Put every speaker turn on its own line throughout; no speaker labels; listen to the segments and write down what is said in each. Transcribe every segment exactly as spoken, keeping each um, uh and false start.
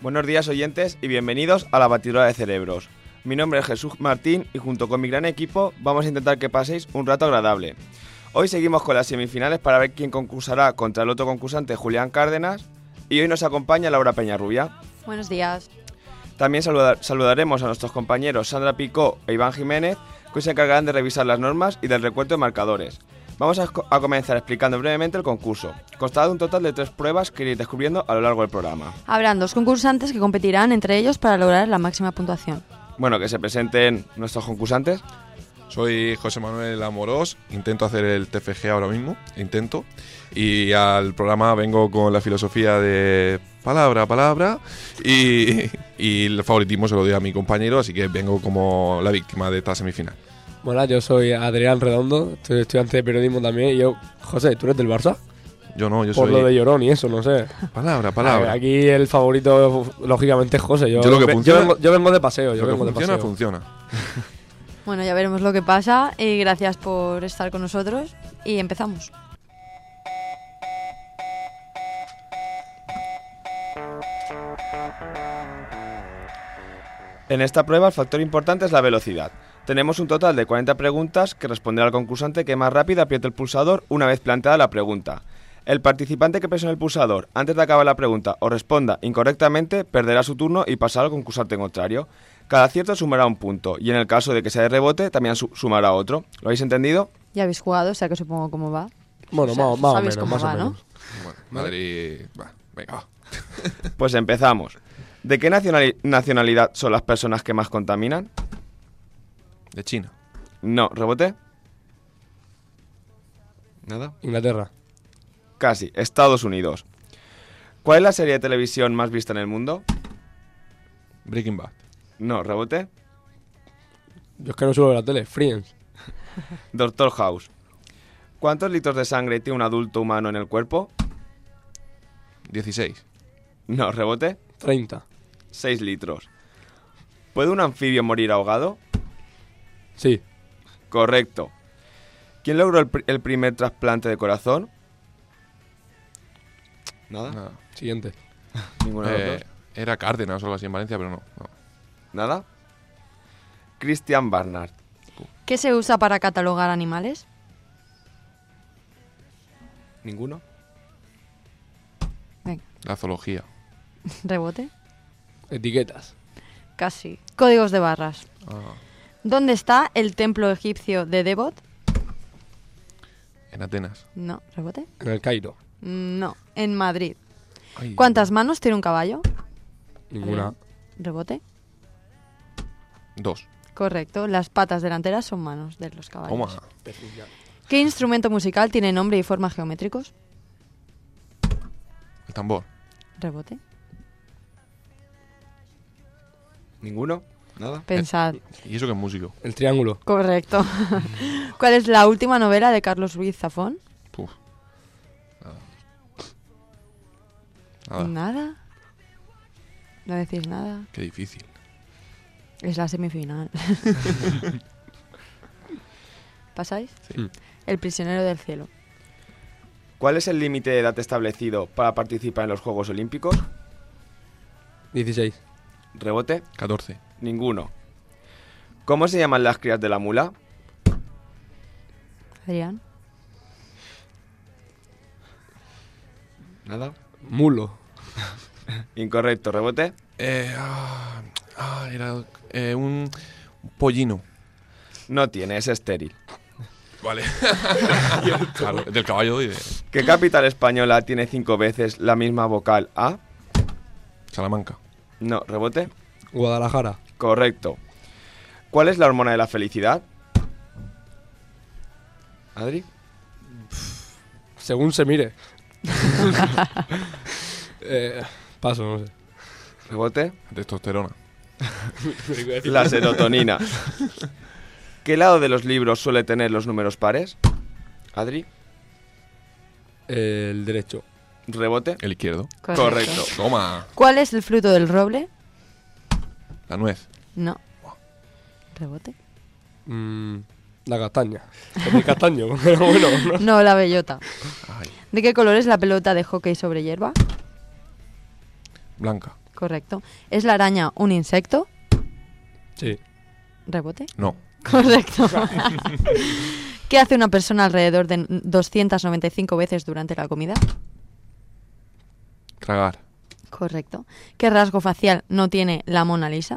Buenos días, oyentes, y bienvenidos a la Batidora de Cerebros. Mi nombre es Jesús Martín y junto con mi gran equipo vamos a intentar que paséis un rato agradable. Hoy seguimos con las semifinales para ver quién concursará contra el otro concursante, Julián Cárdenas, y hoy nos acompaña Laura Peñarrubia.
Buenos días.
También saludar, saludaremos a nuestros compañeros Sandra Picó e Iván Jiménez, que hoy se encargarán de revisar las normas y del recuento de marcadores. Vamos a, a comenzar explicando brevemente el concurso. Constará de un total de tres pruebas que iréis descubriendo a lo largo del programa.
Habrán dos concursantes que competirán entre ellos para lograr la máxima puntuación.
Bueno, que se presenten nuestros concursantes.
Soy José Manuel Amorós, intento hacer el T F G ahora mismo, intento. Y al programa vengo con la filosofía de palabra a palabra y, y el favoritismo se lo doy a mi compañero, así que vengo como la víctima de esta semifinal.
Bueno, yo soy Adrián Redondo, soy estudiante de periodismo también. Y yo, José, ¿tú eres del Barça?
Yo no, yo
Por
soy...
lo de Llorón y eso, no sé.
Palabra, palabra.
A ver, aquí el favorito, lógicamente, es José. Yo,
Yo lo que
yo,
funciona-
vengo, yo vengo de paseo, yo
Lo que
vengo de
funciona,
paseo.
funciona.
Bueno, ya veremos lo que pasa y gracias por estar con nosotros y empezamos.
En esta prueba el factor importante es la velocidad. Tenemos un total de cuarenta preguntas que responderá al concursante que más rápido apriete el pulsador una vez planteada la pregunta. El participante que presione el pulsador antes de acabar la pregunta o responda incorrectamente perderá su turno y pasará al concursante contrario. Cada acierto sumará un punto y en el caso de que sea de rebote también su- sumará otro. ¿Lo habéis entendido?
Ya habéis jugado, o sea que supongo cómo va.
Bueno,
O sea,
más, más o
sabéis
menos,
cómo
más
va,
o
¿no?
menos.
Bueno, Madrid... Va, venga, va.
Pues empezamos. ¿De qué nacionali- nacionalidad son las personas que más contaminan?
De China.
No, ¿rebote? ¿Nada?
Inglaterra.
Casi, Estados Unidos. ¿Cuál es la serie de televisión más vista en el mundo?
Breaking Bad.
No, ¿rebote?
Yo es que no suelo ver la tele. Friends.
Doctor House. ¿Cuántos litros de sangre tiene un adulto humano en el cuerpo?
dieciséis.
No, ¿rebote?
treinta.
seis litros. ¿Puede un anfibio morir ahogado?
Sí.
Correcto. ¿Quién logró el, pr- el primer trasplante de corazón? ¿Nada?
Nada.
Siguiente.
¿Ninguno de los
Eh,
dos?
era Cárdenas o algo así en Valencia, pero no. no.
¿Nada? Christian Barnard.
¿Qué se usa para catalogar animales?
¿Ninguno?
Venga,
La zoología.
rebote.
Etiquetas.
Casi. Códigos de barras.
Ah,
¿Dónde está el templo egipcio de Debod?
en Atenas.
No, rebote.
En el Cairo.
No, en Madrid.
Ay,
¿Cuántas manos tiene un caballo?
Ninguna.
Rebote.
Dos.
Correcto, las patas delanteras son manos de los caballos.
Toma.
¿Qué instrumento musical tiene nombre y forma geométricos?
El tambor.
Rebote.
¿Ninguno? ¿Nada?
Pensad.
¿Y eso que es músico?
El triángulo.
Correcto. ¿Cuál es la última novela de Carlos Ruiz Zafón?
Puf. Nada. Nada.
Nada. No decís nada.
Qué difícil.
Es la semifinal. ¿Pasáis?
Sí.
El prisionero del cielo.
¿Cuál es el límite de edad establecido para participar en los Juegos Olímpicos?
dieciséis.
¿Rebote?
catorce.
Ninguno. ¿Cómo se llaman las crías de la mula?
Adrián.
Nada.
Mulo.
Incorrecto, rebote.
Eh, ah, ah, era eh, un, un pollino.
No tiene, es estéril.
Vale. Claro, del caballo y de
¿Qué capital española tiene cinco veces la misma vocal A?
Salamanca.
No, rebote.
Guadalajara.
Correcto. ¿Cuál es la hormona de la felicidad? ¿Adri?
Según se mire. eh, paso, no sé.
¿Rebote?
Testosterona.
La serotonina. ¿Qué lado de los libros suele tener los números pares? ¿Adri?
El derecho.
¿Rebote?
El izquierdo.
Correcto.
Toma.
¿Cuál es el fruto del roble?
La nuez.
No. ¿Rebote?
Mm, la castaña. El castaño, pero bueno. ¿no?
No, la bellota.
Ay.
¿De qué color es la pelota de hockey sobre hierba?
Blanca.
Correcto. ¿Es la araña un insecto?
Sí.
¿Rebote?
No.
Correcto. ¿Qué hace una persona alrededor de doscientas noventa y cinco veces durante la comida?
Tragar.
Correcto. ¿Qué rasgo facial no tiene la Mona Lisa?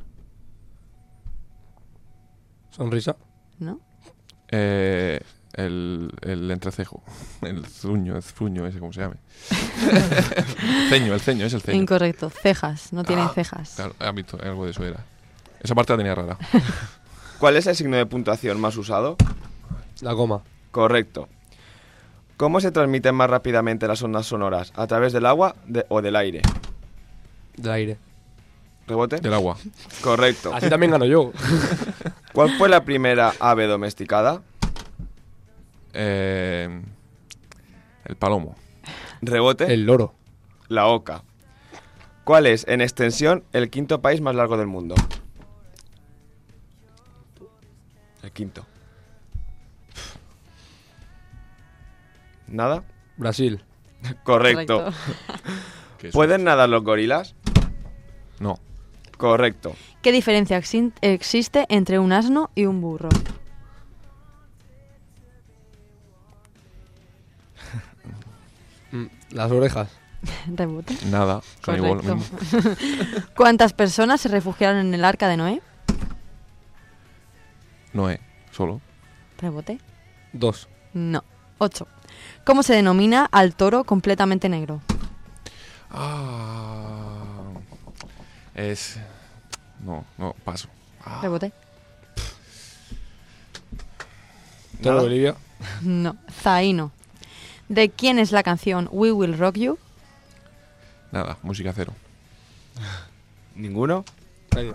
Sonrisa.
¿No?
Eh, el, el entrecejo. El zuño, el zuño ese, ¿cómo se llame? ceño, el ceño, es el ceño.
Incorrecto. Cejas. No tiene
Ah,
cejas.
Claro, has visto, algo de eso era. Esa parte la tenía rara.
¿Cuál es el signo de puntuación más usado?
La coma.
Correcto. ¿Cómo se transmiten más rápidamente las ondas sonoras? ¿A través del agua de- o del aire?
Del aire.
¿Rebote?
Del agua.
Correcto.
Así también gano yo.
¿Cuál fue la primera ave domesticada?
Eh, el palomo.
¿Rebote?
El loro.
La oca. ¿Cuál es, en extensión, el quinto país más largo del mundo? El quinto. ¿Nada?
Brasil.
Correcto.
¿Qué es?
¿Pueden nadar los gorilas?
No.
Correcto.
¿Qué diferencia exin- existe entre un asno y un burro?
Mm, Las orejas.
Rebote.
Nada. Son igual lo
Correcto.
mismo.
¿Cuántas personas se refugiaron en el arca de Noé?
Noé. Solo.
Rebote.
Dos.
No. Ocho. ¿Cómo se denomina al toro completamente negro?
Ah. Es. No, no, paso. Ah,
Rebote.
Toro
Nada.
de Bolivia.
No. Zaino. ¿De quién es la canción We Will Rock You?
nada, música cero.
¿Ninguno?
Venga.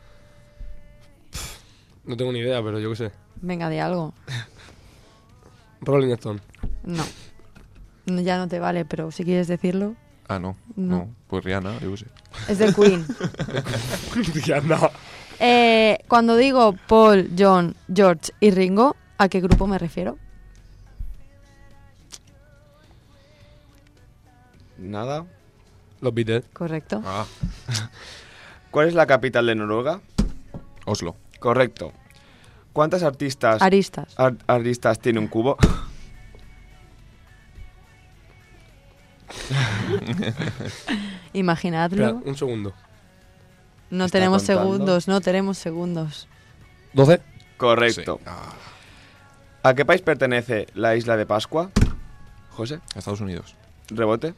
No tengo ni idea, pero yo qué sé.
Venga, de algo.
Rolling Stone.
No. No, ya no te vale, pero si quieres decirlo.
Ah, no.
No.
No. Pues Rihanna, yo qué sé.
Es de Queen.
Ya no.
Eh, cuando digo Paul, John, George y Ringo, ¿a qué grupo me refiero?
Nada.
Los Beatles.
Correcto.
Ah,
¿Cuál es la capital de Noruega?
Oslo.
Correcto. ¿Cuántas artistas
Aristas.
ar- aristas tiene un cubo?
Imaginadlo.
Espera, un segundo.
No
está
tenemos
contando.
segundos, no tenemos segundos.
¿doce?
Correcto.
Sí. Ah,
¿A qué país pertenece la isla de Pascua? José,
a Estados Unidos.
rebote,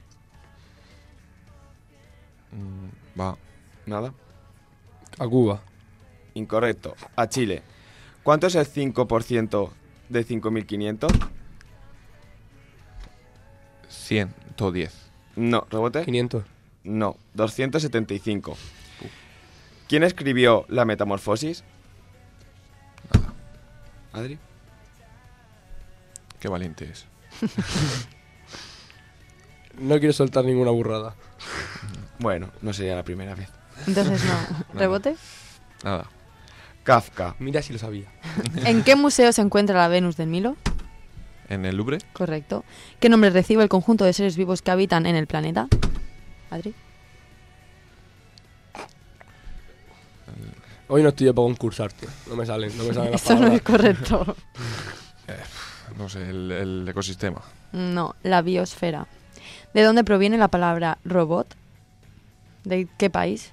Mm, va.
nada.
A Cuba.
Incorrecto. A Chile. ¿Cuánto es el cinco por ciento de cinco mil quinientos?
ciento diez.
No, rebote.
quinientos.
No, doscientos setenta y cinco. ¿Quién escribió La Metamorfosis?
Nada.
Adri.
Qué valiente es.
No quiero soltar ninguna burrada.
Bueno, no sería la primera vez.
Entonces no. ¿Rebote?
Nada.
Kafka.
Mira si lo sabía.
¿En qué museo se encuentra la Venus del Milo?
En el Louvre.
Correcto. ¿Qué nombre recibe el conjunto de seres vivos que habitan en el planeta? Adri.
Hoy no estoy yo para concursarte. No me salen, no me salen las
Eso no es
palabras.
correcto.
No sé, el, el ecosistema.
No, la biosfera. ¿De dónde proviene la palabra robot? ¿De qué país?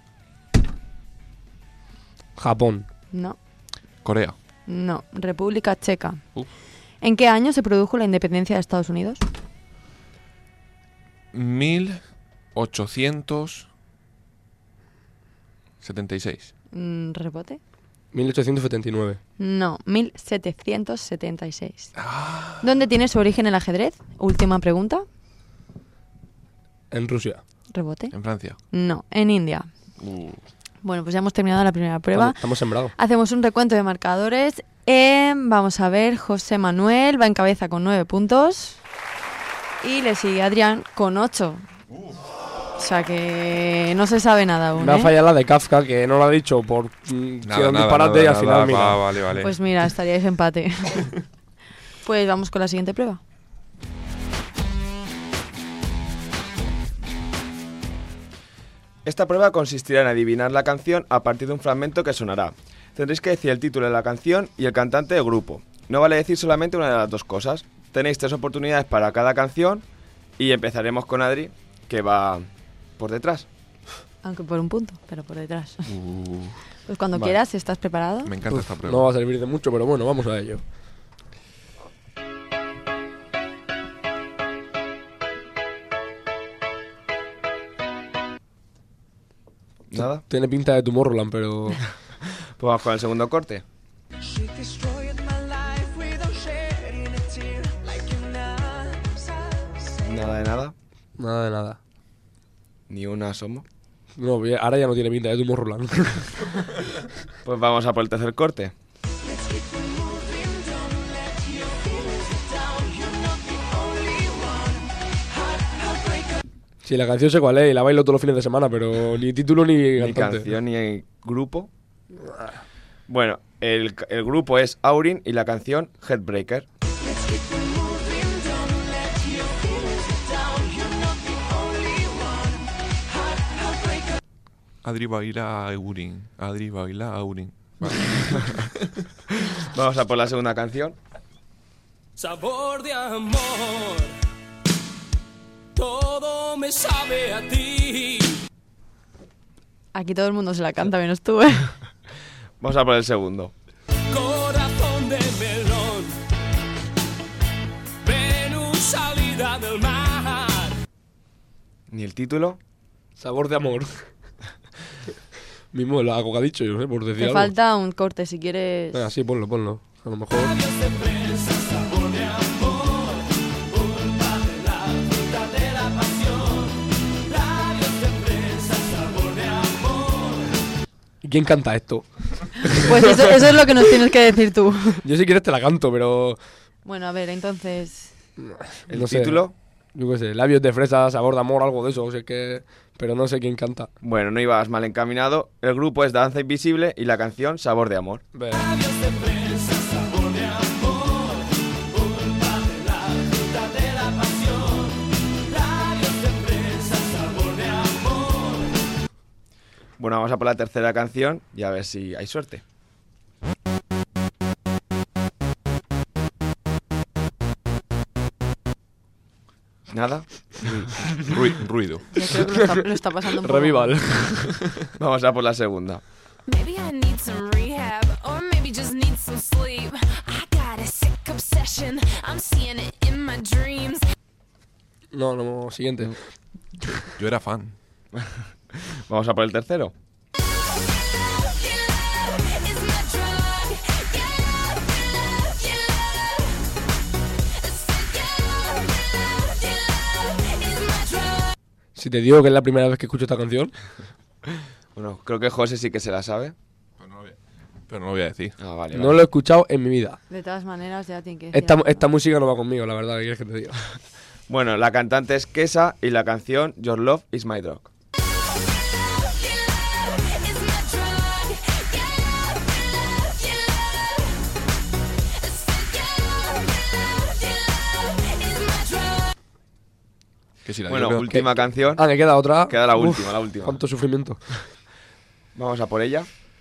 Japón.
No,
Corea.
no. República Checa.
Uh.
¿En qué año se produjo la independencia de Estados Unidos?
mil ochocientos setenta y seis.
Mm, ¿Rebote?
mil ochocientos setenta y nueve.
No, mil setecientos setenta y seis. ¿Dónde tiene su origen el ajedrez? Última pregunta.
En Rusia.
¿Rebote?
En Francia.
No, en India.
Uh,
Bueno, pues ya hemos terminado la primera prueba.
Estamos, estamos sembrados.
Hacemos un recuento de marcadores. Eh, vamos a ver, José Manuel va en cabeza con nueve puntos. Y le sigue Adrián con ocho. O sea que no se sabe nada aún.
Me ha
¿eh?
fallado la de Kafka, que no lo ha dicho por mm,
nada,
que un
nada,
disparate
nada,
y al
nada,
final, mira.
va, vale, vale.
Pues mira, estaríais empate. Pues vamos con la siguiente prueba.
Esta prueba consistirá en adivinar la canción a partir de un fragmento que sonará. Tendréis que decir el título de la canción y el cantante del grupo. No vale decir solamente una de las dos cosas. Tenéis tres oportunidades para cada canción y empezaremos con Adri, que va por detrás.
Aunque por un punto, pero por detrás.
Uh,
Pues cuando
Vale.
quieras, ¿estás preparado?
me encanta
Uf,
esta prueba.
no va a servir de mucho, pero bueno, vamos a ello.
¿Nada?
Tiene pinta de Tomorrowland, pero...
Pues vamos con el segundo corte. Nada de nada.
Nada de nada.
Ni una asomo.
No, ahora ya no tiene pinta de Tomorrowland.
Pues vamos a por el tercer corte.
Sí, la canción sé cuál es y la bailo todos los fines de semana, pero ni título ni
Ni
cantante.
canción ni grupo. Bueno, el, el grupo es Aurin y la canción Headbreaker.
Adri baila Aurin. Adri baila Aurin. Vale.
Vamos a por la segunda canción.
Sabor de amor, todo me sabe a ti.
Aquí todo el mundo se la canta, menos tú, ¿eh?
Vamos a por el segundo.
Corazón de melón, Venus salida del mar.
Ni el título.
Sabor de amor. Mismo lo hago que ha dicho, yo no sé, por decir
Te
algo.
falta un corte, si quieres...
Venga, sí, ponlo, ponlo. A lo mejor...
Labios de fresa, sabor de amor, culpa de la fruta de la pasión. Labios de fresa, sabor de amor.
¿Y quién canta esto?
Pues eso, eso es lo que nos tienes que decir tú.
Yo si quieres te la canto, pero...
Bueno, a ver, entonces...
El
no sé.
título.
Yo qué sé, labios de fresa, sabor de amor, algo de eso, o sea que... Pero no sé quién canta.
Bueno, no ibas mal encaminado. El grupo es Danza Invisible y la canción Sabor de Amor.
Ve.
Labios de fresa, sabor de amor, culpa de la fruta de la pasión. Labios de fresa, sabor de amor.
Bueno, vamos a por la tercera canción y a ver si hay suerte. ¿Nada?
Rui- ruido.
Yo creo que lo está, lo está pasando un poco.
Revival.
Vamos a por la segunda.
Maybe I need some rehab, or maybe just need some sleep. I got a sick obsession, I'm seeing it in my dreams.
No, no, siguiente.
Yo era fan.
Vamos a por el tercero.
Is my drug. Your love, your love, your love. Your love, your love is my drug.
Si te digo que es la primera vez que escucho esta canción,
Bueno, creo que José sí que se la sabe.
Pero no lo voy a, pero no lo voy a decir.
Ah, vale,
no
vale.
lo he escuchado en mi vida.
De todas maneras, ya tiene que decir
Esta,
algo.
esta música no va conmigo, la verdad, ¿qué quieres que te diga?
Bueno, la cantante es Kesa y la canción Your Love is My Drug.
Your love is my drug. Your love, your love, your love. Your love, your love is my drug.
Que si la
Bueno,
digo-
última canción.
Ah, me queda otra.
Queda la
Uf,
última, la última.
Cuánto sufrimiento.
Vamos a por ella.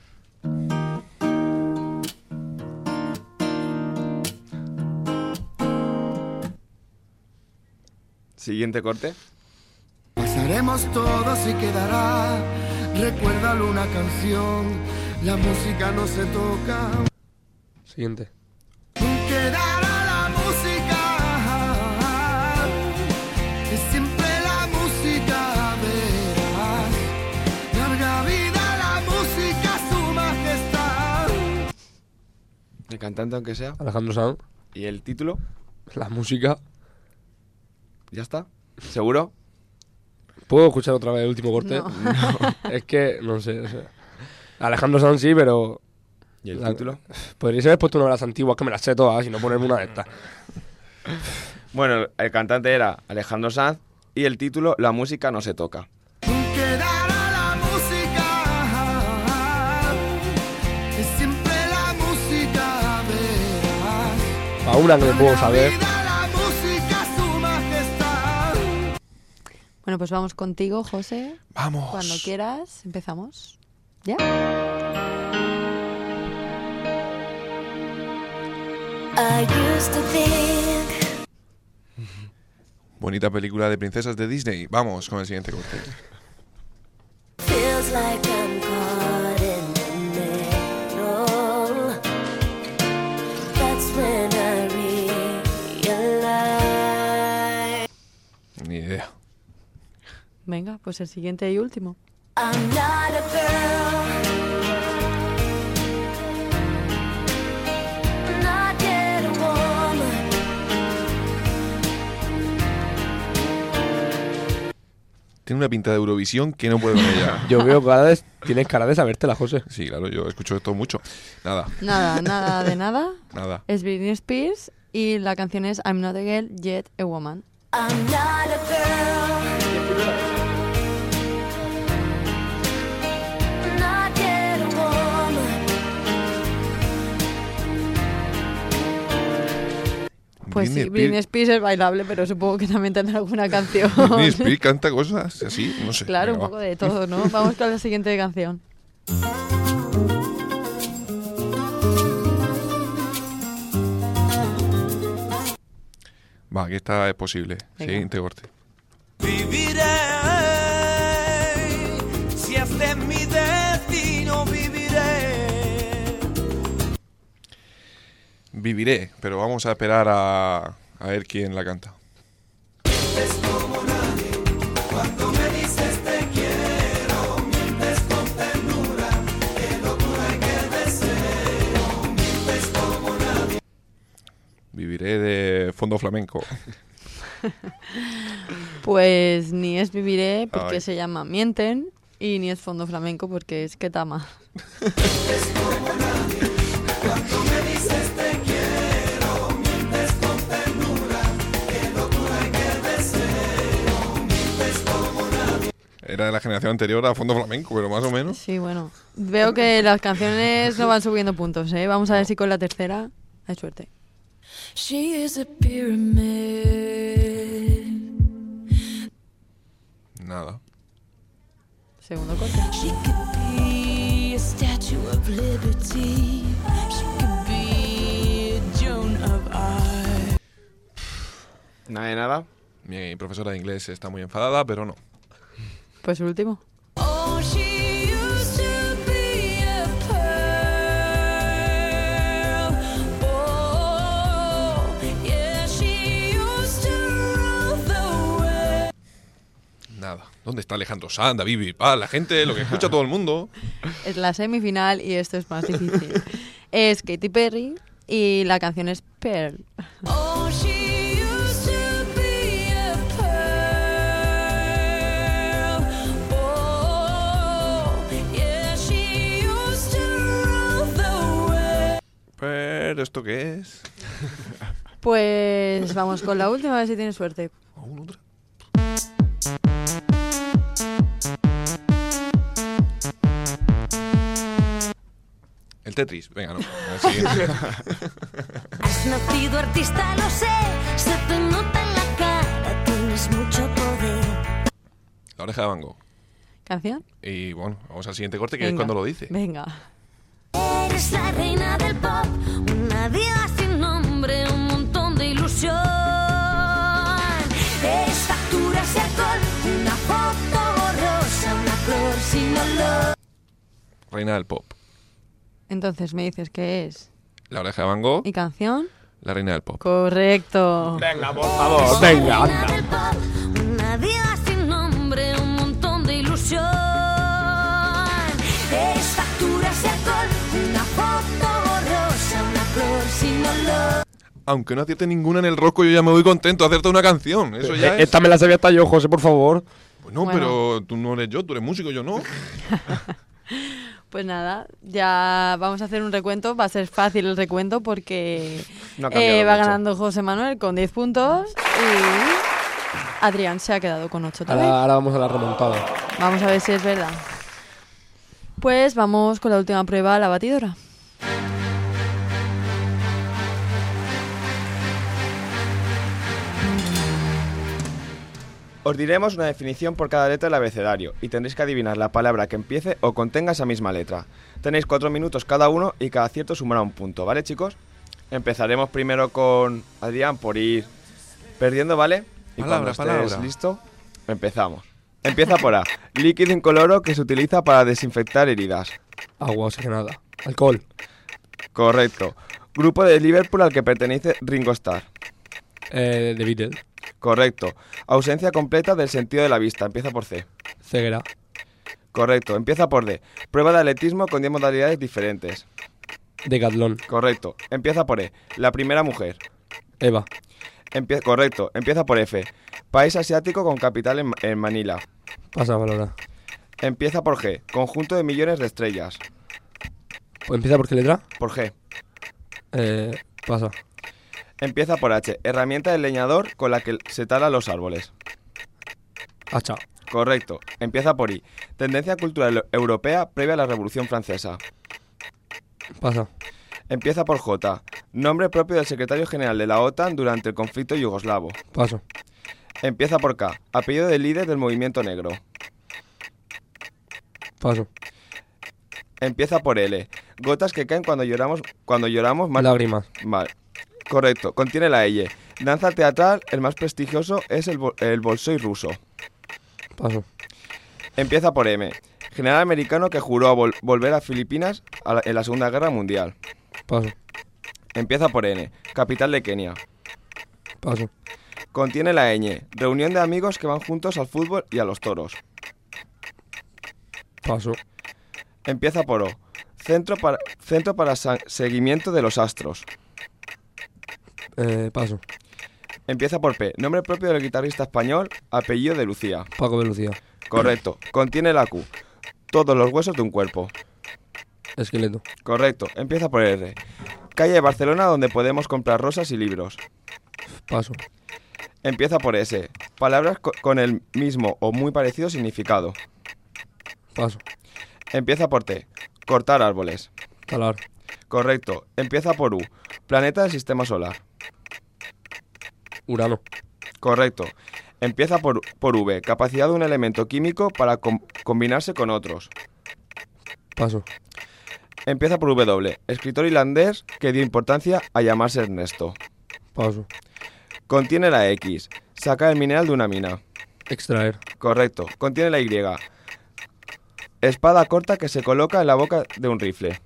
Siguiente corte.
Pasaremos todos y quedará. Recuérdalo una canción. La música no se toca.
Siguiente.
Quedará la música. Y siempre la música verás. Larga vida la música, su majestad.
El cantante, aunque sea.
Alejandro Sanz.
¿Y el título?
La música.
¿Ya está? ¿Seguro?
¿Puedo escuchar otra vez el último corte?
No.
Es que, no sé, o sea, Alejandro Sanz sí, pero...
¿Y el
La-
título?
Podríais haber puesto una de las antiguas que me las sé todas y no ponerme una de estas.
Bueno, el cantante era Alejandro Sanz y el título La música no se toca.
Quedará la música. Y siempre la música verás.
A una que me puedo saber.
Larga vida la música, su majestad.
Bueno, Bueno, pues vamos contigo, José.
Vamos.
Cuando quieras, empezamos. ¿Ya?
I used to think
Bonita película de princesas de Disney. Vamos con el siguiente corte.
feels like I'm caught in the middle. That's when I realize
Ni idea.
Venga, pues el siguiente y último.
I'm not a girl, not yet a woman.
Tiene una pinta de Eurovisión que no puedo con ella.
Yo veo cara de... Tienes cara de sabértela, José.
Sí, claro, yo escucho esto mucho. Nada,
Nada, nada de nada.
nada.
Es Britney Spears y la canción es I'm not a girl, yet a woman.
I'm not a girl, not yet a woman.
Pues
Britney
sí, Britney
Spears-
Spears es bailable, pero supongo que también tendrá alguna canción.
Britney Spears canta cosas así, no sé.
Claro, un
Venga,
poco
va.
de todo, ¿no? Vamos con la siguiente canción.
Va, que esta es posible.
Venga.
Siguiente corte.
Viviré, si este es mi destino, viviré.
Viviré, pero vamos a esperar a, a ver quién la canta. Viviré de fondo flamenco.
Pues ni es Viviré porque
Ay.
se llama Mienten y ni es Fondo Flamenco porque es Ketama.
Era de la generación anterior a fondo flamenco, pero más o menos.
Sí, bueno. Veo que las canciones no van subiendo puntos, ¿eh? Vamos a ver si con la tercera hay suerte.
She is a pyramid.
Nada.
Segundo corte.
She could be a statue of liberty. She could be a Joan of Arc.
Nada de nada.
Mi profesora de inglés está muy enfadada, pero no.
Pues el último.
Oh, she used to be a pearl. Oh, yeah, she used to rule the world.
Nada. ¿Dónde está Alejandro Sanz, David Bisbal? La gente, lo que escucha todo el mundo.
Es la semifinal y esto es más difícil. Es Katy Perry y la canción es Pearl.
Oh, she used to be a pearl. Oh, yeah, she used to rule the world.
Pero, ¿esto qué es?
Pues vamos con la última, a ver si tienes suerte.
¿Aún otra? El Tetris, venga, no. El siguiente.
Has nacido artista, lo sé. Se te nota en la cara, tienes mucho poder.
La oreja de Van Gogh.
¿Canción?
Y bueno, vamos al siguiente corte, que es
Venga.
cuando lo dice.
Venga.
Eres la reina del pop, una diva sin nombre, un montón de ilusión. Eres facturas y alcohol, una foto borrosa, una flor sin olor.
Reina del pop.
Entonces me dices que es.
La oreja de Van Gogh,
¿Y canción?
la reina del pop.
Correcto.
Venga, por favor.
Venga,
Reina
anda.
del pop, una diva sin nombre, un montón de ilusión. Eres facturas y alcohol, una foto borrosa, una flor sin olor.
Aunque no acierte ninguna en el rosco, yo ya me voy contento de hacerte una canción. Eso ya
Eh,
es...
Esta me la sabía hasta yo, José, por favor.
Pues no,
Bueno.
pero tú no eres yo, tú eres músico, yo no.
Pues nada, ya vamos a hacer un recuento. Va a ser fácil el recuento porque
No ha cambiado
eh, va
mucho.
ganando José Manuel con diez puntos y Adrián se ha quedado con ocho también.
Ahora, ahora vamos a la remontada.
Vamos a ver si es verdad. Pues vamos con la última prueba, la batidora.
Os diremos una definición por cada letra del abecedario y tendréis que adivinar la palabra que empiece o contenga esa misma letra. Tenéis cuatro minutos cada uno y cada acierto sumará un punto, ¿vale, chicos? Empezaremos primero con Adrián por ir perdiendo, ¿vale? Y
Palabra,
cuando estés
palabra.
listo, empezamos. Empieza por A. Líquido incoloro que se utiliza para desinfectar heridas.
Agua oxigenada. Alcohol.
Correcto. Grupo de Liverpool al que pertenece Ringo Starr.
Eh, The Beatles.
Correcto. Ausencia completa del sentido de la vista. Empieza por C.
Ceguera.
Correcto. Empieza por D. Prueba de atletismo con diez modalidades diferentes.
Decatlón.
Correcto. Empieza por E. La primera mujer.
Eva.
Empie- Correcto. Empieza por F. País asiático con capital en, en Manila.
Pasa palabra.
Empieza por G. Conjunto de millones de estrellas.
Pues empieza por qué letra.
Por G.
Eh, pasa.
Empieza por H. Herramienta del leñador con la que se talan los árboles.
Hacha.
Correcto. Empieza por I. Tendencia cultural europea previa a la Revolución Francesa.
Pasa.
Empieza por J. Nombre propio del secretario general de la OTAN durante el conflicto yugoslavo.
Paso.
Empieza por K. Apellido del líder del movimiento negro.
Paso.
Empieza por L. Gotas que caen cuando lloramos, cuando lloramos más.
Lágrimas.
Vale. Correcto. Contiene la L. Danza teatral, el más prestigioso es el, bo- el Bolshoi ruso.
Paso.
Empieza por M. General americano que juró a vol- volver a Filipinas a la- en la Segunda Guerra Mundial.
Paso.
Empieza por N. Capital de Kenia.
Paso.
Contiene la ñ. Reunión de amigos que van juntos al fútbol y a los toros.
Paso.
Empieza por O. Centro para, centro para sa- seguimiento de los astros.
Eh, paso.
Empieza por P. Nombre propio del guitarrista español, apellido de Lucía.
Paco de Lucía.
Correcto. Contiene la Q. Todos los huesos de un cuerpo.
Esqueleto.
Correcto. Empieza por R. Calle de Barcelona donde podemos comprar rosas y libros.
Paso.
Empieza por S. Palabras co- con el mismo o muy parecido significado.
Paso.
Empieza por T. Cortar árboles.
Talar.
Correcto. Empieza por U. Planeta del sistema solar.
Urano.
Correcto. Empieza por, por V. Capacidad de un elemento químico para com- combinarse con otros.
Paso.
Empieza por W. Escritor irlandés que dio importancia a llamarse Ernesto.
Paso.
Contiene la X. Saca el mineral de una mina.
Extraer.
Correcto. Contiene la Y. Espada corta que se coloca en la boca de un rifle.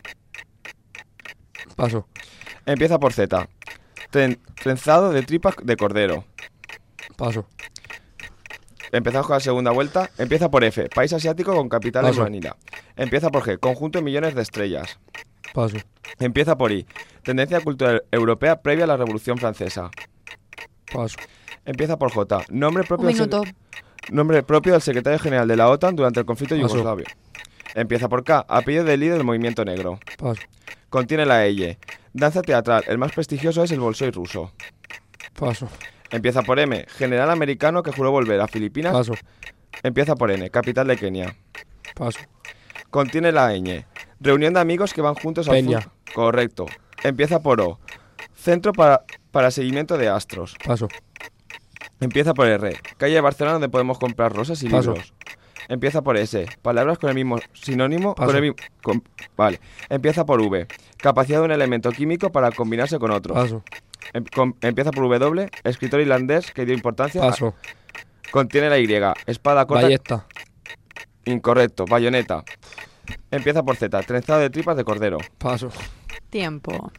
Paso.
Empieza por Z. Tren- trenzado de tripas de cordero.
Paso.
Empezamos con la segunda vuelta. Empieza por F. País asiático con capital en
Paso.
Manila. Empieza por G. Conjunto de millones de estrellas.
Paso.
Empieza por I. Tendencia cultural europea previa a la Revolución Francesa.
Paso.
Empieza por J. Nombre propio,
Un
del sec-
minuto.
nombre propio del secretario general de la OTAN durante el conflicto
Paso.
yugoslavio. Empieza por K. Apellido del líder del movimiento negro.
Paso.
Contiene la L. Danza teatral. El más prestigioso es el Bolshoi ruso.
Paso.
Empieza por M. General americano que juró volver a Filipinas.
Paso.
Empieza por N. Capital de Kenia.
Paso.
Contiene la ñ. Reunión de amigos que van juntos al
Peña.
fut- Correcto. Empieza por O. Centro para, para seguimiento de astros.
Paso.
Empieza por R. Calle de Barcelona donde podemos comprar rosas y
Paso.
libros. Empieza por S. Palabras con el mismo sinónimo.
Paso.
Con el mi- con- vale. Empieza por V. Capacidad de un elemento químico para combinarse con otros.
Paso.
Em- con- empieza por W. Escritor irlandés que dio importancia. a-
Paso.
contiene la Y. Espada corta.
Ballesta.
Incorrecto. Bayoneta. Empieza por Z. Trenzado de tripas de cordero.
Paso.
Tiempo.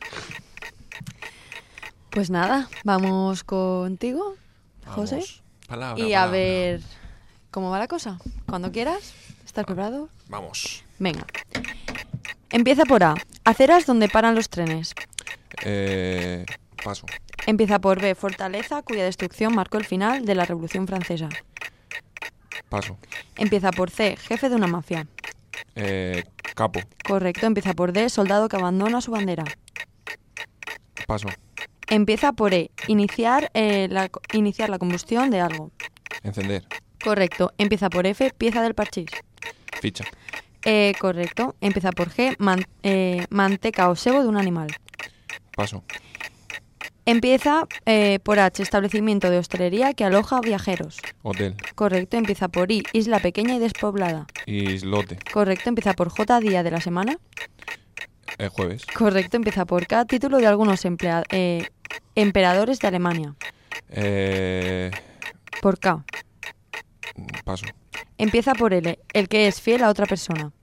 Pues nada, vamos contigo, José.
Vamos. Palabra,
Y a
palabra.
ver cómo va la cosa. Cuando quieras. ¿Estás preparado?
Vamos.
Venga. Empieza por A. Aceras donde paran los trenes.
Eh, paso.
Empieza por B. Fortaleza cuya destrucción marcó el final de la Revolución Francesa.
Paso.
Empieza por C. Jefe de una mafia.
Eh, capo.
Correcto. Empieza por D. Soldado que abandona su bandera.
Paso.
Empieza por E. Iniciar, eh, la, co- iniciar la combustión de algo.
Encender.
Correcto. Empieza por F. Pieza del parchís.
Ficha.
Eh, correcto. Empieza por G. man- eh, manteca o sebo de un animal.
Paso.
Empieza eh, por H, establecimiento de hostelería que aloja viajeros.
Hotel.
Correcto, empieza por I, isla pequeña y despoblada.
Islote.
Correcto, empieza por J, día de la semana.
El jueves.
Correcto, empieza por K, título de algunos emplea- eh, emperadores de Alemania.
Eh,
Por K.
paso.
Empieza por L, el que es fiel a otra persona.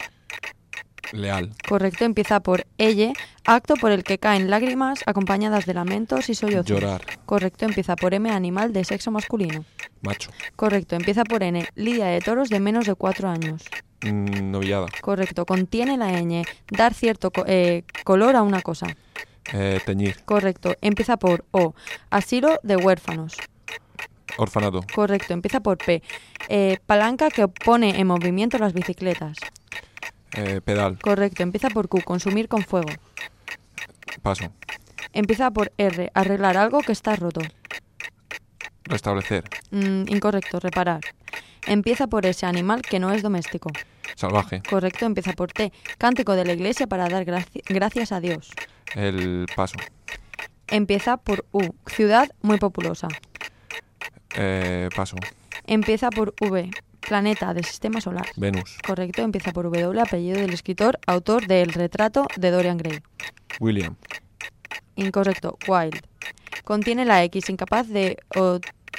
Leal.
Correcto, empieza por L, acto por el que caen lágrimas acompañadas de lamentos y sollozos.
Llorar.
Correcto, empieza por M, animal de sexo masculino.
Macho.
Correcto, empieza por N, lidia de toros de menos de cuatro años.
Mm, novillada.
Correcto, contiene la ñ, dar cierto co- eh, color a una cosa.
Eh, teñir.
Correcto, empieza por O, asilo de huérfanos.
Orfanato.
Correcto, empieza por P, eh, palanca que pone en movimiento las bicicletas.
Eh, pedal.
Correcto, empieza por Q, consumir con fuego.
Paso.
Empieza por R, arreglar algo que está roto.
Restablecer.
Mm, incorrecto, reparar. Empieza por S, animal que no es doméstico.
Salvaje.
Correcto, empieza por T, cántico de la iglesia para dar graci- gracias a Dios.
El paso.
Empieza por U, ciudad muy populosa.
Eh, paso.
Empieza por V, planeta del sistema solar.
Venus.
Correcto, empieza por W, apellido del escritor, autor del retrato de Dorian Gray.
William.
Incorrecto, Wild. Contiene la X, incapaz de... O,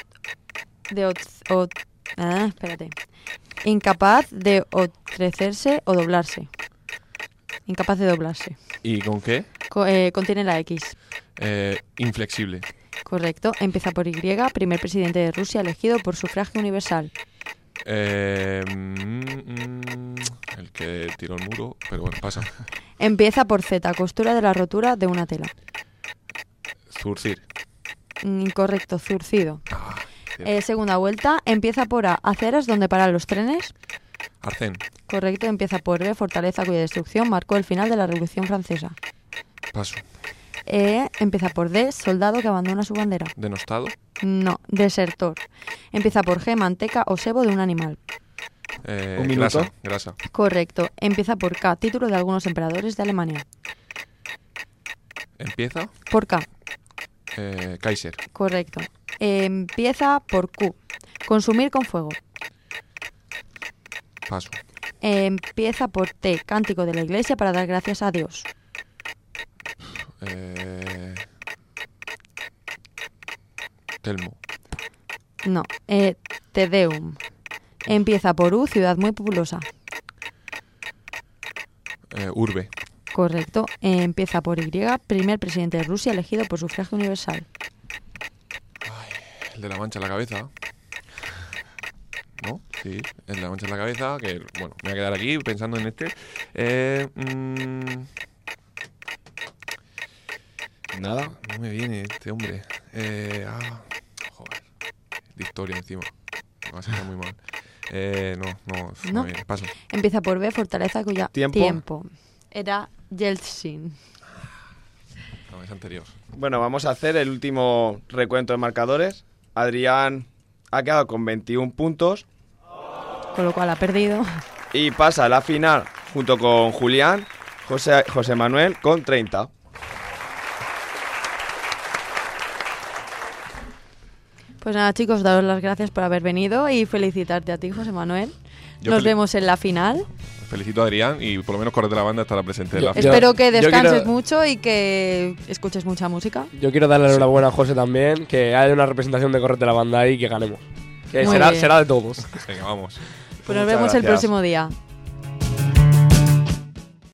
de ot- ot- ah, espérate. Incapaz de otrecerse o doblarse. Incapaz de doblarse.
¿Y con qué?
Co- eh, contiene la X.
Eh, inflexible.
Correcto. Empieza por Y, primer presidente de Rusia elegido por sufragio universal.
Eh, mm, mm, el que tiró el muro, pero bueno, pasa.
Empieza por Z, costura de la rotura de una tela.
Zurcir.
Incorrecto, zurcido.
Ah,
Eh, segunda vuelta. Empieza por A, aceras donde paran los trenes.
Arcén.
Correcto. Empieza por B, fortaleza cuya destrucción marcó el final de la Revolución Francesa.
Paso.
E, empieza por D, soldado que abandona su bandera.
Denostado.
No, desertor. Empieza por G, manteca o sebo de un animal.
Eh,
Un minuto.
grasa. Grasa.
Correcto. Empieza por K, título de algunos emperadores de Alemania.
Empieza.
Por K.
Eh, Kaiser.
Correcto. Empieza por Q, consumir con fuego.
Paso.
Empieza por T, cántico de la iglesia para dar gracias a Dios.
Eh, Telmo.
No, eh, Te Deum. Empieza por U, ciudad muy populosa.
Eh, urbe.
Correcto. Eh, empieza por Y, primer presidente de Rusia elegido por sufragio universal.
El de la mancha en la cabeza. ¿No? Sí, el de la mancha en la cabeza. Que, bueno, me voy a quedar aquí pensando en este. Eh, mm,
Nada.
no me viene este hombre. Eh, ah, joder. De historia encima. Me va a salir muy mal. Eh, no, no, no,
¿No?
me viene. Paso.
Empieza por B, fortaleza cuya
Tiempo.
Era Yeltsin.
No, es anterior.
Bueno, vamos a hacer el último recuento de marcadores. Adrián ha quedado con veintiún puntos
Con lo cual ha perdido.
y pasa a la final junto con Julián, José, José Manuel con treinta.
Pues nada, chicos, daros las gracias por haber venido y felicitarte a ti, José Manuel.
Yo
Nos
fel-
vemos en la final.
Felicito a Adrián y por lo menos Corre de la Banda estará presente en la
Yo-
final.
Espero que
yo
descanses
quiero-
mucho y que escuches mucha música.
Yo quiero darle la enhorabuena a José también, que haya una representación de Correte la Banda ahí y que ganemos. Que
Muy
será,
bien.
será de todos.
Venga, vamos.
Pues nos
Muchas
vemos el
gracias.
próximo día.